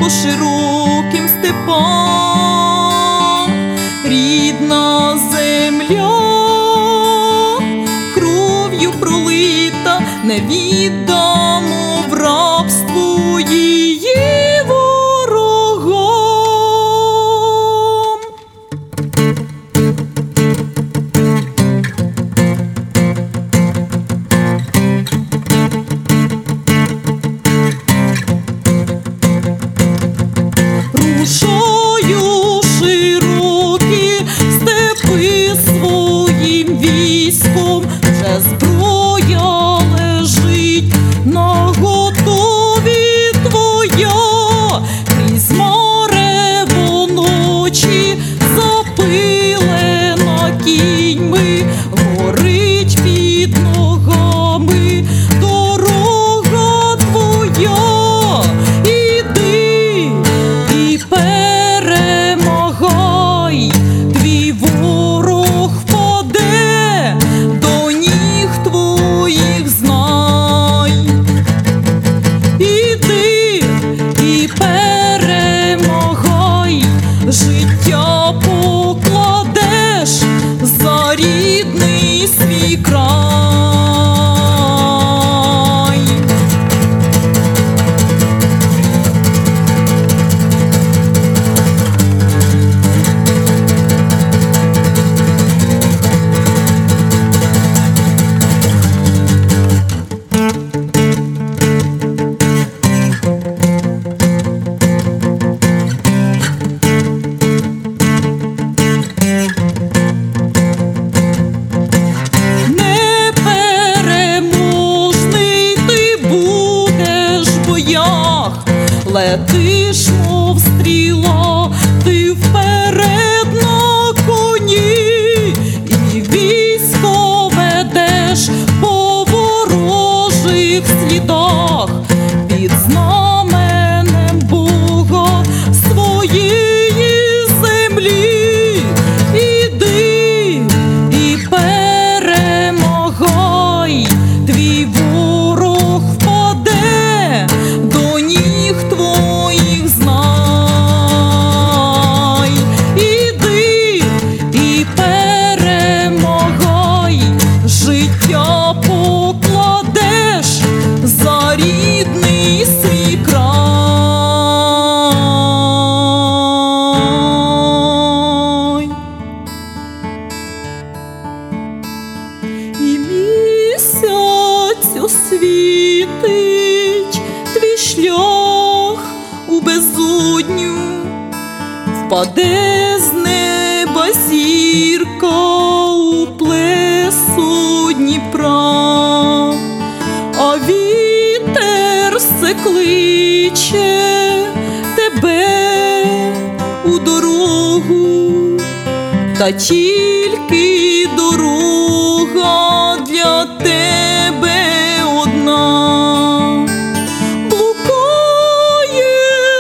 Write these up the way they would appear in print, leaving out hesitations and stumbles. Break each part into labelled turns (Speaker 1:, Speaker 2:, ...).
Speaker 1: по широким степам. Рідна земля, кров'ю пролита, не віддамо в рабство її ворогам. Рушаю широкі степи своїм військом, вже зброя лежить наготові твоя. Крізь марево ночі запилена кіньми, горить під ногами дорога твоя. Іди і перемагай, твій ворог впаде до ніг твоїх, знай. Іди і перемагай, життя покладеш за рідний свій край. Непереможний ти будеш в боях, летиш, мов стріла, ти вперед на коні, і військо ведеш по ворожих слідах, під знаменем Бога своєї землі. Іди і перемагай, твій ворог впаде до ніг твоїх, знай. Іди і перемагай, життя покладеш за рідний свій край. І місяць освітить твій шлях у безодню, впаде з неба зірка у плесо Дніпра, а вітер все кличе тебе у дорогу, та тільки дорога для тебе одна. Блукає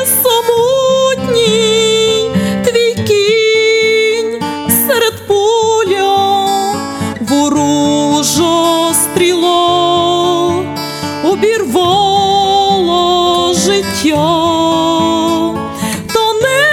Speaker 1: самотній твій кінь серед поля, ворожа стріла обірвала життя. Та не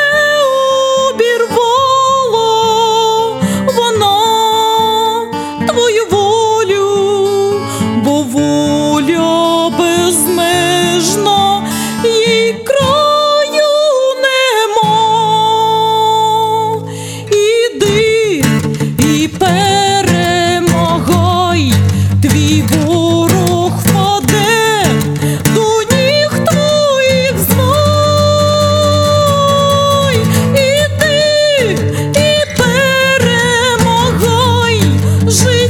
Speaker 1: обірвала вона твою волю, бо воля безмежна, їй краю нема. Іди і перемагай, твій ворог впаде до ніг твоїх, знай. Іди і перемагай, життя